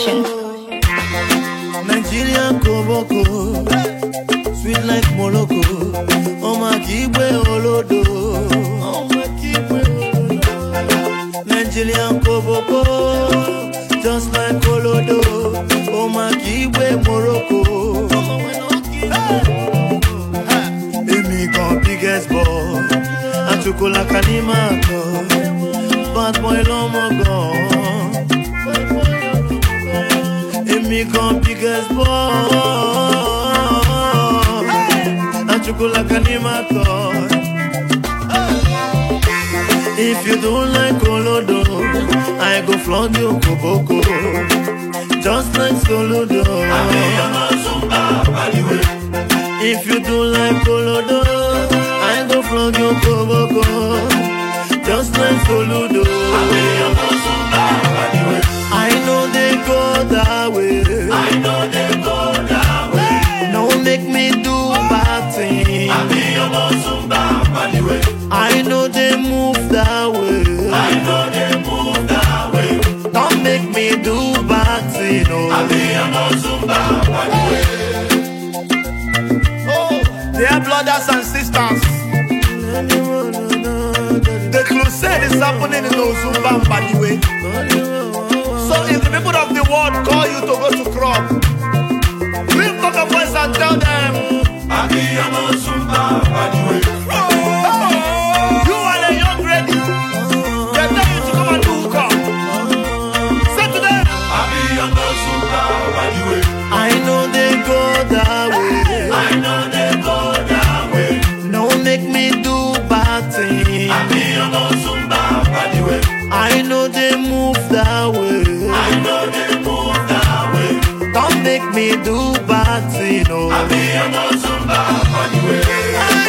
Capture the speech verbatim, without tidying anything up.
Production. Nigerian Koboko, sweet like Moloko. Oh my Kibwe Olodo, oh my Kibwe Olodo. Nigerian Koboko, just like Olodo. Oh my Kibwe Morocco. Emi gon biggest boy, Achukola Kanimako, bad boy Lomogo. Emi gon biggest boy, Achukola Kanimako. If you don't like Olodo, I go flog you Koboko, just like Solodo. If you don't like Olodo, I go flog you Koboko, just like Solodo. I know they go that way. I know they go that way. No make me do bad things. I know they move that way. I know they move that way. Don't make me do bad things. No. Oh, dear brothers and sisters, the crusade is happening in Ozumba Mbadiwe. So if the people of the world call you to go to crop, lift up your voice and tell them, you are the young ready. They tell you to come and do hookup. Say to them, I know they go that way. I know they go that way. No make me do bad things. I know they move that way. I know they move that way. Don't make me do bad things. No. I be a Muslim,